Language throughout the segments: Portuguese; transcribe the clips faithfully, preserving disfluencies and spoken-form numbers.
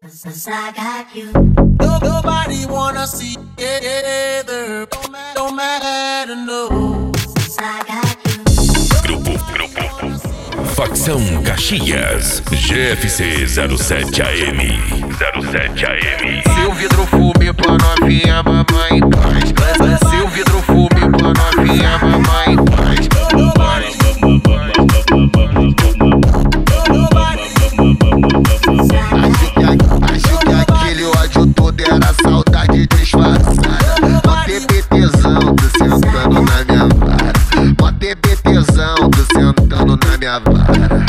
'Cause I got you. Nobody wanna see together. Don't matter, don't matter, no. 'Cause I got you. Grupo, grupo. Facção Caxias. G F C zero sete A M. zero sete A M. Se o vidro fume pra novinha, mamãe traz. Se o vidro fume pra novinha, mamãe traz. Acho que aquele ódio todo era saudade disfarçada. Mó TBTzão, tu sentando na minha vara. Mó TBTzão, tu sentando na minha vara.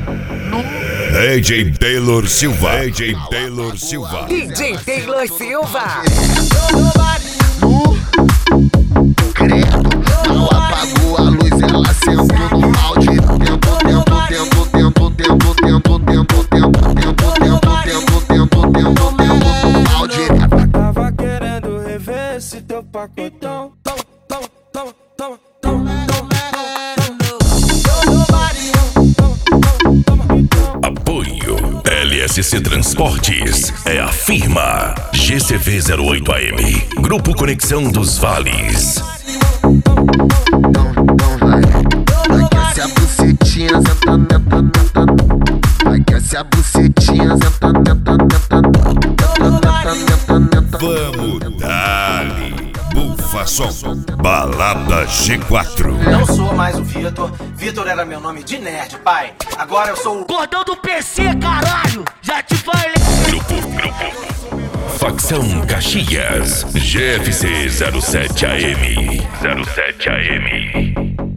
D J Taylor Silva. D J Taylor Silva. D J Taylor Silva. No credo, não apagou a luz, ela sentou no balde. Tempo, tempo, tempo, tempo, tempo, tempo, tempo, tempo, tempo, tempo, tempo, tempo, tempo, tempo, no balde. Tava querendo rever esse teu pacotão. Apoio L S C Transportes. É a firma G C V zero oito A M. Grupo Conexão dos Vales. Então, então vai. Aquece a bucetinha, senta, neta, neta. Aquece a bucetinha, senta, neta, neta. Neta, neta, neta. Vamos dali. Bufa som. Balada G quatro. Não sou mais o Vitor. Vitor era meu nome de nerd, pai. Agora eu sou o Cordão do P C, caralho! Já te falei! Grupo, grupo. Facção Caxias. G F C zero sete A M. zero sete A M.